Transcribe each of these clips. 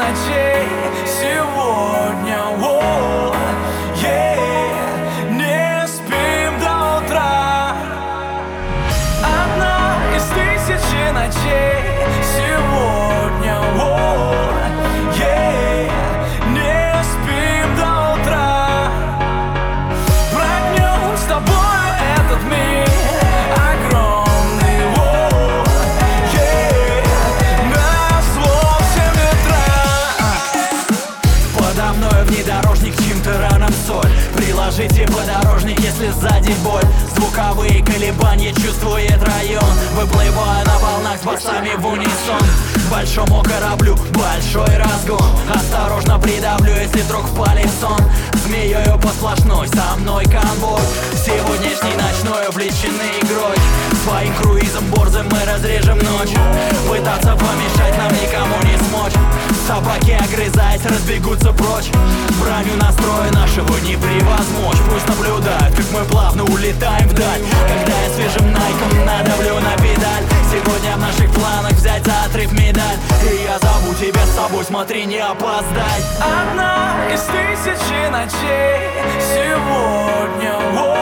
ночей сегодня, не спим до утра. Одна из тысячи ночей сегодня, не спим до утра. Пройдем с тобой этот мир огромный, на зло всем ветрам. Подо мною внедорожник, чьим-то раном соль. Приложите подорожник, если сзади боль. Звуковые колебания чувствует район. Выплывая на волнах с басами в унисон. Большому кораблю большой разгон. Осторожно придавлю, если вдруг впали в сон. Змеёю по сплошной, со мной конвой. Сегодняшней ночной увлечены игрой. Своим круизом борзым мы разрежем ночь. Пытаться помешать нам никому не смочь. Собаки, огрызаясь, разбегутся прочь. Бранью настроя нашего не превозмочь. Пусть наблюдают, как мы плавно улетаем вдаль. Когда я свежим найком надавлю на педаль. Сегодня в наших планах взять за отрыв медаль. И я зову тебя с собой, смотри, не опоздай. Одна из тысячи ночей сегодня,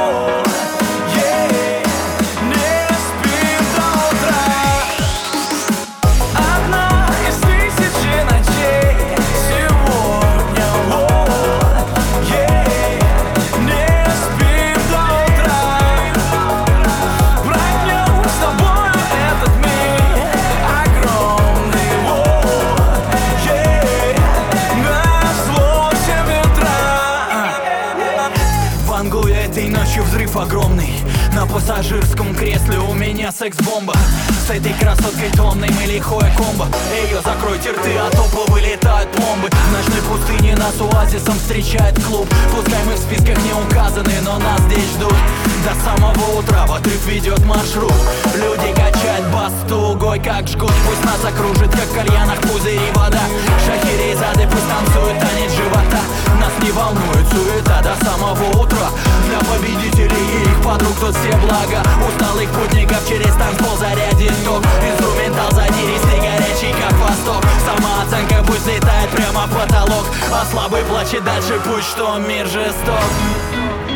не спим до утра. Одна из тысячи ночей сегодня, не спим до утра. Пройдем с тобой этот мир огромный, на зло всем ветрам. Вангую этой ночью взрыв огромный. На пассажирском кресле у меня секс-бомба. С этой красоткой томной мы лихое комбо. Ее закройте рты, а то повылетают пломбы. В ночной пустыне нас оазисом встречает клуб. Пускай мы в списках не указаны, но нас здесь ждут. До самого утра в отрыв ведет маршрут. Люди качают бас тугой, как жгут. Пусть нас окружит, как в кальянах пузыри вода. Шахерезады пусть танцуют танец живота. Нас не волнует суета до самого утра. Для победителей и их подруг тут все блага. Усталых путников через танцпол зарядит ток. Инструментал задиристый, горячий как восток. Самооценка пусть летает прямо в потолок. А слабый плачет дальше, пусть что мир жесток.